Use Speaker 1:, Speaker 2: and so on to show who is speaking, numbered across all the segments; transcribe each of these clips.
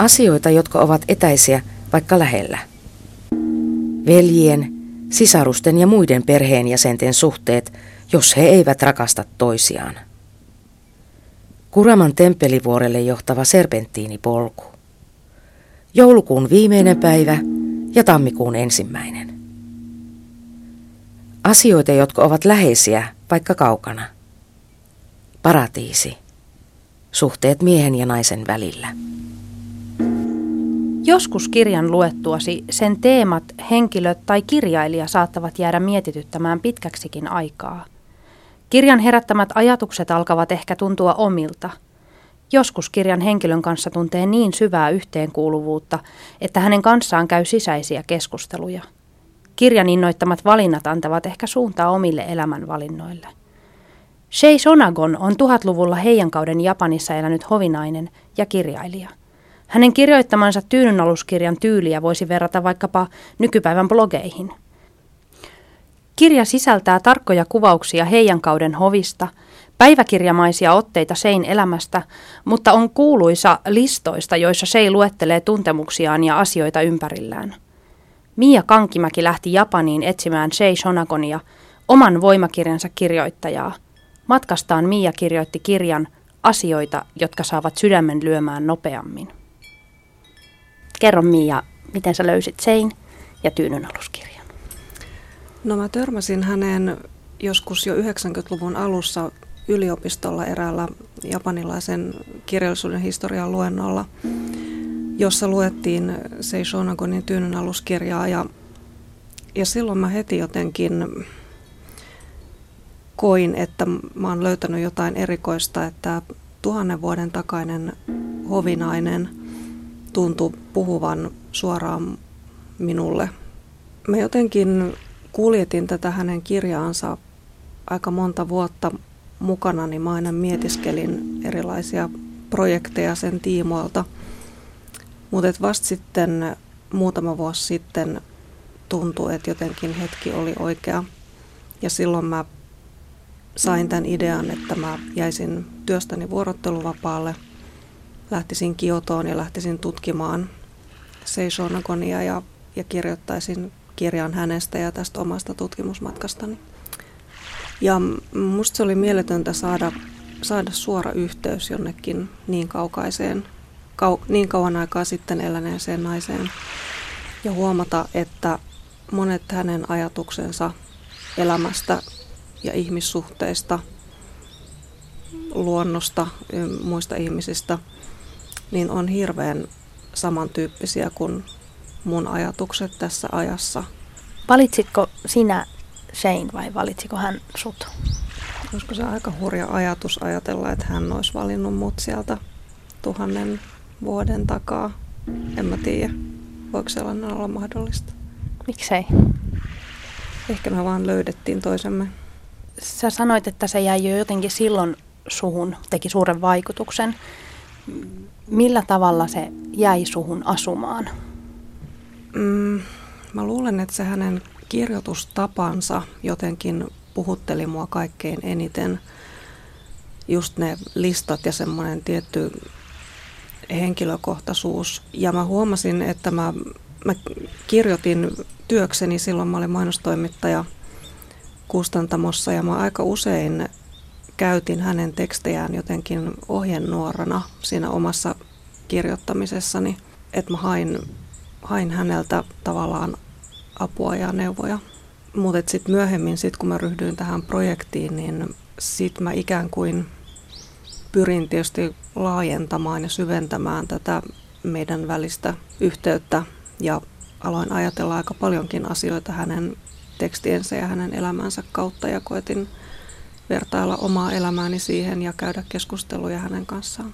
Speaker 1: Asioita, jotka ovat etäisiä, vaikka lähellä. Veljien, sisarusten ja muiden perheenjäsenten suhteet, jos he eivät rakasta toisiaan. Kuraman temppelivuorelle johtava serpenttiinipolku. Joulukuun viimeinen päivä ja tammikuun 1. Asioita, jotka ovat läheisiä, vaikka kaukana. Paratiisi. Suhteet miehen ja naisen välillä.
Speaker 2: Joskus kirjan luettuasi sen teemat, henkilöt tai kirjailija saattavat jäädä mietityttämään pitkäksikin aikaa. Kirjan herättämät ajatukset alkavat ehkä tuntua omilta. Joskus kirjan henkilön kanssa tuntee niin syvää yhteenkuuluvuutta, että hänen kanssaan käy sisäisiä keskusteluja. Kirjan innoittamat valinnat antavat ehkä suuntaa omille elämänvalinnoille. Sei Shonagon on 1000-luvulla Heian-kauden Japanissa elänyt hovinainen ja kirjailija. Hänen kirjoittamansa Tyynynaluskirjan tyyliä voisi verrata vaikkapa nykypäivän blogeihin. Kirja sisältää tarkkoja kuvauksia Heian-kauden hovista, päiväkirjamaisia otteita Sein elämästä, mutta on kuuluisa listoista, joissa Sei luettelee tuntemuksiaan ja asioita ympärillään. Mia Kankimäki lähti Japaniin etsimään Sei Shonagonia, oman voimakirjansa kirjoittajaa. Matkastaan Mia kirjoitti kirjan Asioita, jotka saavat sydämen lyömään nopeammin. Kerro Mia, miten sä löysit Sein ja Tyynynaluskirjan?
Speaker 3: No mä törmäsin häneen joskus jo 90-luvun alussa yliopistolla eräällä japanilaisen kirjallisuuden historian luennolla, jossa luettiin Sei Shonagonin Tyynynaluskirjaa ja silloin mä heti jotenkin koin, että mä oon löytänyt jotain erikoista, että 1000 vuoden takainen hovinainen tuntui puhuvan suoraan minulle. Mä jotenkin kuljetin tätä hänen kirjaansa aika monta vuotta mukana, niin mä aina mietiskelin erilaisia projekteja sen tiimoilta. Mutta vasta sitten muutama vuosi sitten tuntui, että jotenkin hetki oli oikea. Ja silloin mä sain tämän idean, että mä jäisin työstäni vuorotteluvapaalle, lähtisin Kiotoon ja lähtisin tutkimaan Sei Shonagonia ja kirjoittaisin kirjan hänestä ja tästä omasta tutkimusmatkastani. Ja musta se oli mieletöntä saada suora yhteys jonnekin niin kaukaiseen, niin kauan aikaa sitten eläneeseen naiseen ja huomata, että monet hänen ajatuksensa elämästä ja ihmissuhteista, luonnosta, muista ihmisistä, niin on hirveän samantyyppisiä kuin mun ajatukset tässä ajassa.
Speaker 2: Valitsitko sinä Sein vai valitsiko hän sut?
Speaker 3: Olisiko se aika hurja ajatus ajatella, että hän olisi valinnut mut sieltä 1000 vuoden takaa? En mä tiedä. Voiko sellainen olla mahdollista?
Speaker 2: Miksei?
Speaker 3: Ehkä me vaan löydettiin toisemme.
Speaker 2: Sä sanoit, että se jäi jo jotenkin silloin suhun, teki suuren vaikutuksen. Millä tavalla se jäi suhun asumaan?
Speaker 3: Mä luulen, että se hänen kirjoitustapansa jotenkin puhutteli mua kaikkein eniten. Just ne listat ja semmoinen tietty henkilökohtaisuus. Ja mä huomasin, että mä kirjoitin työkseni, silloin mä olin mainostoimittaja kustantamossa ja mä aika usein käytin hänen tekstejään jotenkin ohjenuorana siinä omassa kirjoittamisessani, että mä hain häneltä tavallaan apua ja neuvoja. Mutta sitten myöhemmin, kun mä ryhdyin tähän projektiin, niin sitten mä ikään kuin pyrin tietysti laajentamaan ja syventämään tätä meidän välistä yhteyttä ja aloin ajatella aika paljonkin asioita hänen tekstiensä ja hänen elämänsä kautta ja koetin vertailla omaa elämääni siihen ja käydä keskusteluja hänen kanssaan.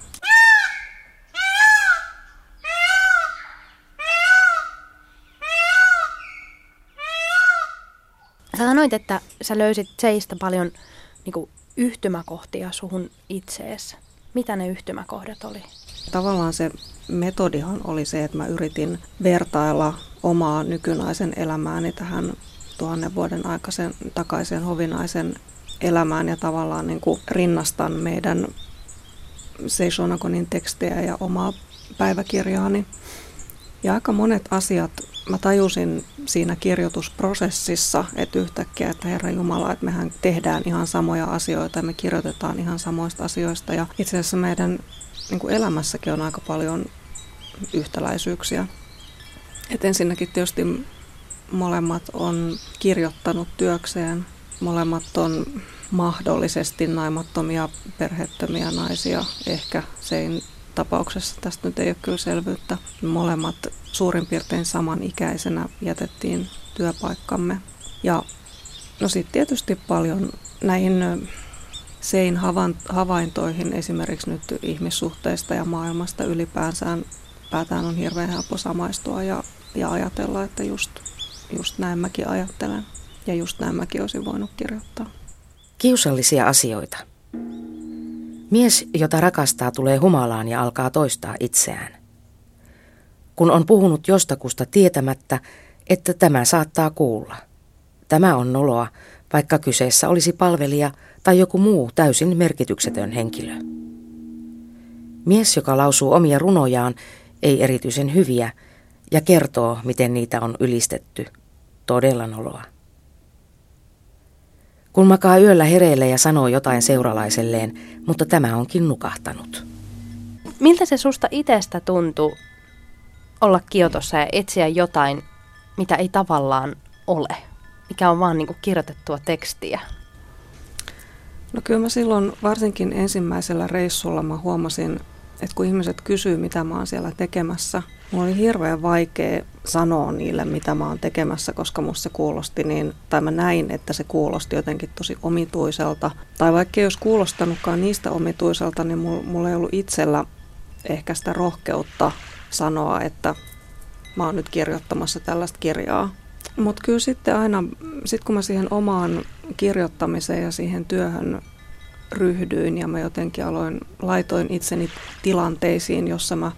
Speaker 2: Sä sanoit, että sä löysit Seistä paljon yhtymäkohtia suhun itseesi. Mitä ne yhtymäkohdat oli?
Speaker 3: Tavallaan se metodihan oli se, että mä yritin vertailla omaa nykynaisen elämääni tähän 1000 vuoden takaisen hovinaisen elämään ja tavallaan rinnastan meidän Sei Shonagonin tekstejä ja omaa päiväkirjaani. Ja aika monet asiat mä tajusin siinä kirjoitusprosessissa, että yhtäkkiä, että Herra Jumala, että mehän tehdään ihan samoja asioita ja me kirjoitetaan ihan samoista asioista. Ja itse asiassa meidän niin kuin elämässäkin on aika paljon yhtäläisyyksiä. Et ensinnäkin tietysti molemmat on kirjoittanut työkseen, molemmat on mahdollisesti naimattomia, perheettömiä naisia. Ehkä sein tapauksessa tästä nyt ei ole kyllä selvyyttä. Molemmat suurin piirtein samanikäisenä jätettiin työpaikkamme. Ja no sitten tietysti paljon näihin sein havaintoihin esimerkiksi nyt ihmissuhteista ja maailmasta ylipäätään on hirveän helppo samaistua ja ajatella, että just näin mäkin ajattelen ja just näin mäkin olisin voinut kirjoittaa.
Speaker 1: Kiusallisia asioita. Mies, jota rakastaa, tulee humalaan ja alkaa toistaa itseään. Kun on puhunut jostakusta tietämättä, että tämä saattaa kuulla. Tämä on noloa, vaikka kyseessä olisi palvelija tai joku muu täysin merkityksetön henkilö. Mies, joka lausuu omia runojaan, ei erityisen hyviä, ja kertoo, miten niitä on ylistetty. Todella noloa. Kun makaa yöllä hereillä ja sanoo jotain seuralaiselleen, mutta tämä onkin nukahtanut.
Speaker 2: Miltä se susta itsestä tuntui olla Kiotossa ja etsiä jotain, mitä ei tavallaan ole? Mikä on vaan niin kuin kirjoitettua tekstiä?
Speaker 3: No kyllä mä silloin varsinkin ensimmäisellä reissulla mä huomasin, että kun ihmiset kysyy, mitä mä oon siellä tekemässä, mulla oli hirveän vaikea sanoa niille, mitä mä oon tekemässä, koska musta se kuulosti tai mä näin, että se kuulosti jotenkin tosi omituiselta. Tai vaikka ei olisi kuulostanutkaan niistä omituiselta, niin mulla ei ollut itsellä ehkä sitä rohkeutta sanoa, että mä oon nyt kirjoittamassa tällaista kirjaa. Mutta kyllä sitten aina, kun mä siihen omaan kirjoittamiseen ja siihen työhön ryhdyin ja mä jotenkin laitoin itseni tilanteisiin, jossa mä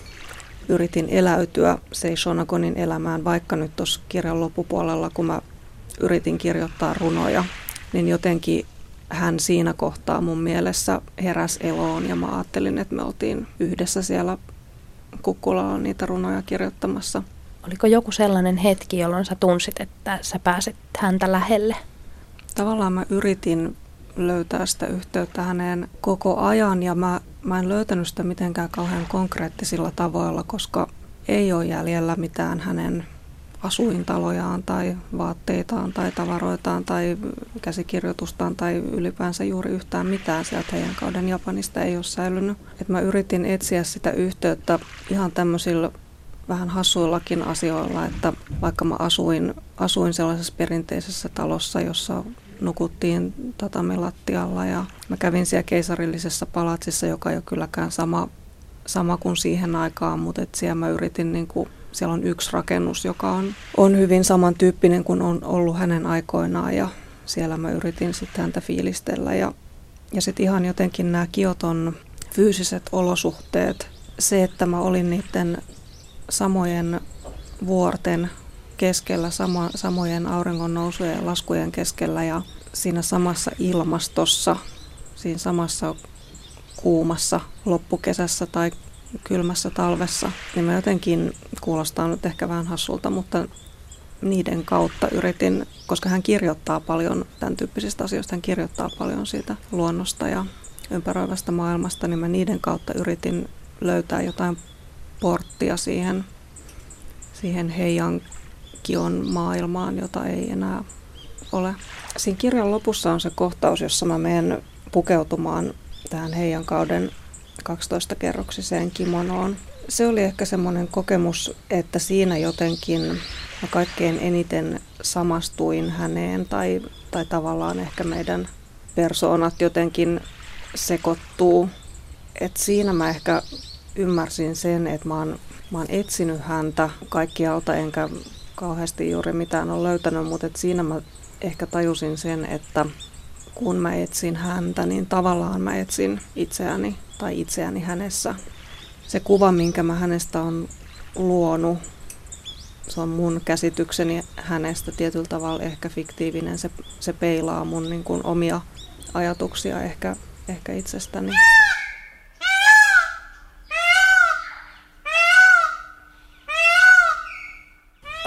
Speaker 3: yritin eläytyä Sei Shonagonin elämään, vaikka nyt tuossa kirjan loppupuolella, kun mä yritin kirjoittaa runoja, niin jotenkin hän siinä kohtaa mun mielessä heräsi eloon ja mä ajattelin, että me oltiin yhdessä siellä kukkulalla niitä runoja kirjoittamassa.
Speaker 2: Oliko joku sellainen hetki, jolloin sä tunsit, että sä pääset häntä lähelle?
Speaker 3: Tavallaan mä yritin löytää sitä yhteyttä häneen koko ajan ja mä en löytänyt sitä mitenkään kauhean konkreettisilla tavoilla, koska ei ole jäljellä mitään hänen asuintalojaan tai vaatteitaan tai tavaroitaan tai käsikirjoitustaan tai ylipäänsä juuri yhtään mitään sieltä heidän kauden Japanista ei ole säilynyt. Et mä yritin etsiä sitä yhteyttä ihan tämmöisillä vähän hassuillakin asioilla, että vaikka mä asuin sellaisessa perinteisessä talossa, jossa nukuttiin tatamilattialla ja mä kävin siellä keisarillisessa palatsissa, joka ei ole kylläkään sama kuin siihen aikaan, mutta siellä mä yritin, siellä on yksi rakennus, joka on hyvin samantyyppinen kuin on ollut hänen aikoinaan ja siellä mä yritin sitten häntä fiilistellä ja sitten ihan jotenkin nämä Kioton fyysiset olosuhteet, se, että mä olin niiden samojen vuorten keskellä, samojen auringonnousujen ja laskujen keskellä ja siinä samassa ilmastossa, siinä samassa kuumassa loppukesässä tai kylmässä talvessa, niin mä jotenkin, kuulostaa nyt ehkä vähän hassulta, mutta niiden kautta yritin, koska hän kirjoittaa paljon tämän tyyppisistä asioista, hän kirjoittaa paljon siitä luonnosta ja ympäröivästä maailmasta, niin mä niiden kautta yritin löytää jotain porttia siihen Heian-kion maailmaan, jota ei enää ole. Siinä kirjan lopussa on se kohtaus, jossa mä menen pukeutumaan tähän Heian kauden 12-kerroksiseen kimonoon. Se oli ehkä semmoinen kokemus, että siinä jotenkin mä kaikkein eniten samastuin häneen tai tavallaan ehkä meidän persoonat jotenkin sekoittuu. Et siinä mä ehkä ymmärsin sen, että mä oon etsinyt häntä kaikkialta, enkä kauheasti juuri mitään ole löytänyt, mutta siinä mä ehkä tajusin sen, että kun mä etsin häntä, niin tavallaan mä etsin itseäni hänessä. Se kuva, minkä mä hänestä on luonut, se on mun käsitykseni hänestä tietyllä tavalla ehkä fiktiivinen. Se peilaa mun niin kuin omia ajatuksia ehkä itsestäni.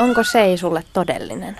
Speaker 2: Onko se sulle todellinen?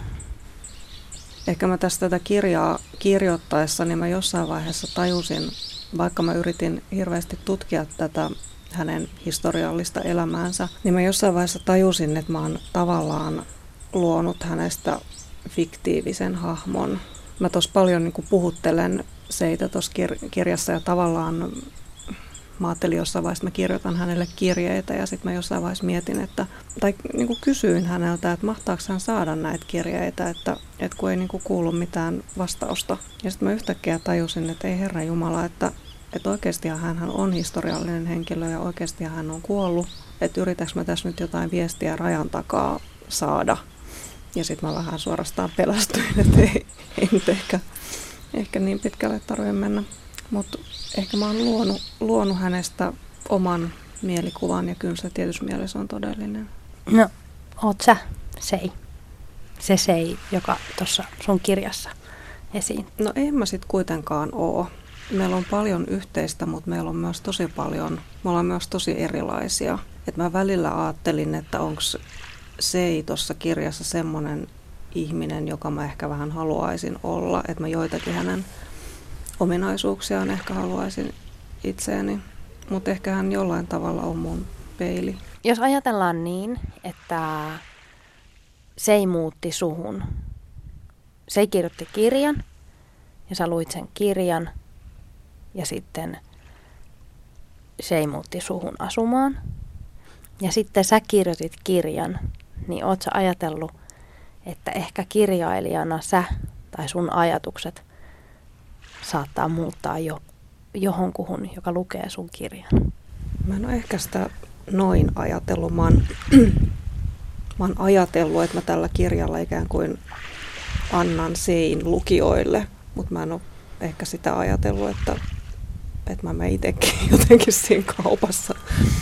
Speaker 3: Ehkä mä tätä kirjaa kirjoittaessa, niin mä jossain vaiheessa tajusin, vaikka mä yritin hirveästi tutkia tätä hänen historiallista elämäänsä, niin mä jossain vaiheessa tajusin, että mä oon tavallaan luonut hänestä fiktiivisen hahmon. Mä tuossa paljon niin kuin puhuttelen seitä tuossa kirjassa ja tavallaan mä ajattelin jossain vaiheessa, että mä kirjoitan hänelle kirjeitä ja sitten mä jossain vaiheessa mietin, tai niin kuin kysyin häneltä, että mahtaako hän saada näitä kirjeitä, että kun ei niin kuin kuulu mitään vastausta. Ja sitten mä yhtäkkiä tajusin, että ei Herra Jumala, että oikeastihan hän on historiallinen henkilö ja oikeasti hän on kuollut. Että yritäks mä tässä nyt jotain viestiä rajan takaa saada. Ja sitten mä vähän suorastaan pelästyin, että ei nyt ehkä niin pitkälle tarvitse mennä. Mutta ehkä mä oon luonut hänestä oman mielikuvan ja kyllä se tietysti mielessä on todellinen.
Speaker 2: No, oot sä Sei? Se Sei, joka tuossa sun kirjassa esiin.
Speaker 3: No en mä sit kuitenkaan oo. Meillä on paljon yhteistä, mutta meillä on myös me ollaan myös tosi erilaisia. Et mä välillä ajattelin, että onko Sei tuossa kirjassa semmoinen ihminen, joka mä ehkä vähän haluaisin olla. Että mä joitakin hänen ominaisuuksiaan ehkä haluaisin itseäni, mutta ehkä hän jollain tavalla on mun peili.
Speaker 2: Jos ajatellaan niin, että Sei muutti suhun. Sei kirjoitti kirjan ja sä luit sen kirjan ja sitten Sei muutti suhun asumaan. Ja sitten sä kirjoitit kirjan, niin oot sä ajatellut, että ehkä kirjailijana sä tai sun ajatukset saattaa muuttaa johonkuhun, joka lukee sun kirjan?
Speaker 3: Mä en ole ehkä sitä noin ajatellut. Mä oon ajatellut, että mä tällä kirjalla ikään kuin annan Sein lukijoille, mutta mä en ole ehkä sitä ajatellut, että mä menen itsekin jotenkin siinä kaupassa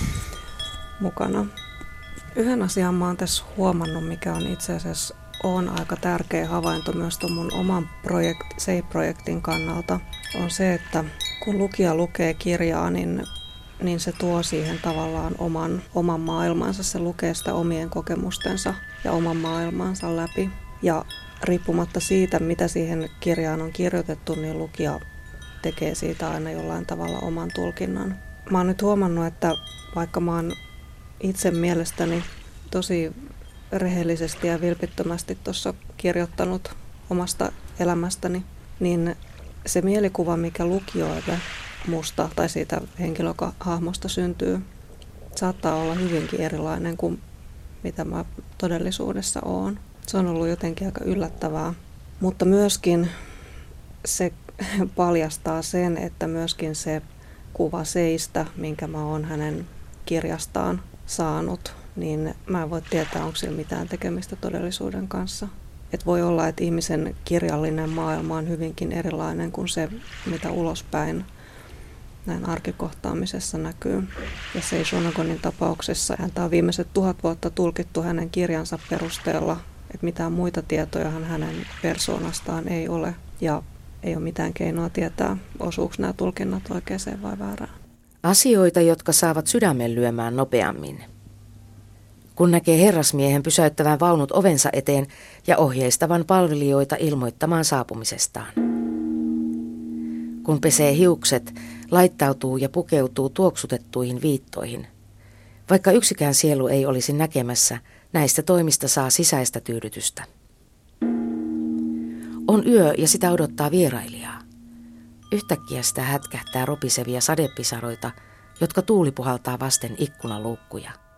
Speaker 3: mukana. Yhden asian mä oon tässä huomannut, mikä on itse asiassa aika tärkeä havainto myös tuon mun oman Sei-projektin kannalta, on se, että kun lukija lukee kirjaa, niin se tuo siihen tavallaan oman maailmansa. Se lukee sitä omien kokemustensa ja oman maailmansa läpi. Ja riippumatta siitä, mitä siihen kirjaan on kirjoitettu, niin lukija tekee siitä aina jollain tavalla oman tulkinnan. Mä oon nyt huomannut, että vaikka mä oon itse mielestäni tosi rehellisesti ja vilpittömästi tuossa kirjoittanut omasta elämästäni, niin se mielikuva, mikä lukijoille musta tai siitä henkilöhahmosta syntyy, saattaa olla hyvinkin erilainen kuin mitä mä todellisuudessa oon. Se on ollut jotenkin aika yllättävää, mutta myöskin se paljastaa sen, että myöskin se kuva Seistä, minkä mä oon hänen kirjastaan saanut, niin mä en voi tietää, onko sillä mitään tekemistä todellisuuden kanssa. Et voi olla, että ihmisen kirjallinen maailma on hyvinkin erilainen kuin se, mitä ulospäin näin arkikohtaamisessa näkyy. Ja Sei Shonagonin tapauksessa häntä on viimeiset 1000 vuotta tulkittu hänen kirjansa perusteella, että mitään muita tietoja hänen persoonastaan ei ole. Ja ei ole mitään keinoa tietää, osuuko nämä tulkinnat oikeaan vai väärään.
Speaker 1: Asioita, jotka saavat sydämen lyömään nopeammin. Kun näkee herrasmiehen pysäyttävän vaunut ovensa eteen ja ohjeistavan palvelijoita ilmoittamaan saapumisestaan. Kun pesee hiukset, laittautuu ja pukeutuu tuoksutettuihin viittoihin. Vaikka yksikään sielu ei olisi näkemässä, näistä toimista saa sisäistä tyydytystä. On yö ja sitä odottaa vierailijaa. Yhtäkkiä sitä hätkähtää ropisevia sadepisaroita, jotka tuuli puhaltaa vasten ikkunaluukkuja.